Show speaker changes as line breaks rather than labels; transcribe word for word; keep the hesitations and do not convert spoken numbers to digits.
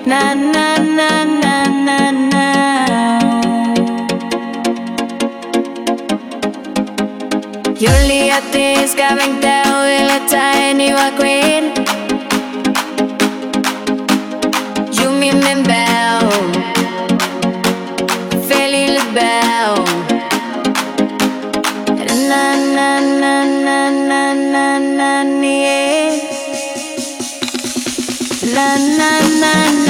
na na na na na na. Juliette ska vänta och ville ta en ny queen. Jo min min bell, Feli le bell. Na na na na na na na yeah. Na na na.